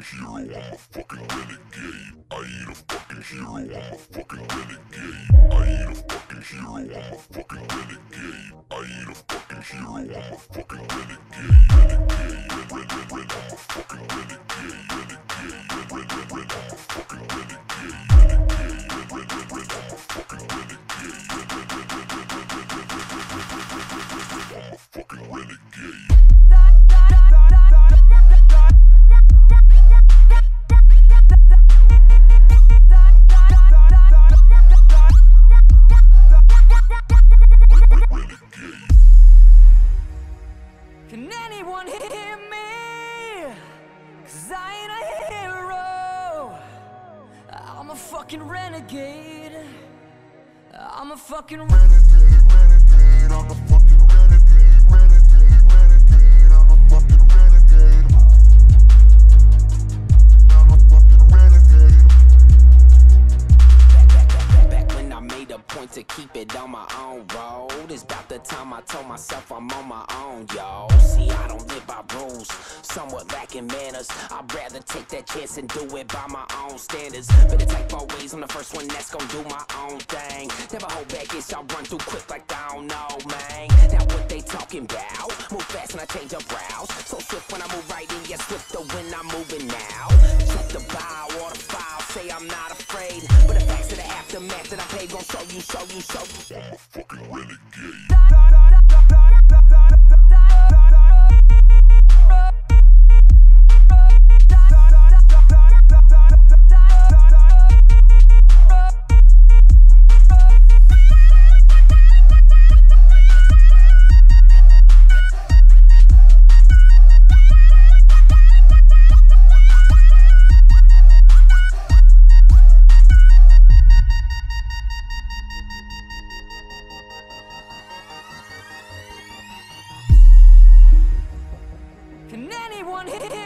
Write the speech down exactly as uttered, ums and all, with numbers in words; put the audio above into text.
hero, I'm a fucking renegade. I ain't a fucking hero, I'm a fucking renegade. I ain't a fucking hero, I'm a fucking renegade. I ain't a fucking hero, I'm a fucking renegade. Renegade, ren, ren, ren, ren, I'm a fucking renegade. Renegade, ren, ren, ren, ren, I'm a fucking renegade. Renegade, ren, ren, ren, ren, I'm a fucking renegade. Ren, ren, ren, ren, ren, ren, ren, ren, ren, ren, ren, ren, ren, ren, I'm a fucking renegade. Can anyone hear me? Cause I ain't a hero. I'm a fucking renegade. I'm a fucking renegade, renegade. I'm a fucking renegade, renegade, renegade. I'm a fucking renegade. I'm a fucking renegade. Back, back, back, back, back when I made a point to keep it on my own road. It's about the time I told myself I'm on my own, yo. See, I don't live by rules, somewhat lacking manners. I'd rather take that chance and do it by my own standards. Better take my ways, I'm the first one that's gonna do my own thing. Never hold back, yes, I run through quick like I don't know, man. Now what they talking about? Move fast and I change up routes. So swift when I move right in, yes, swifter when I'm moving now. Check the bow or the file, say I'm not afraid. But the facts of the aftermath that I paid gon' show you, show you, show you. I'm a fucking renegade. Can anyone hear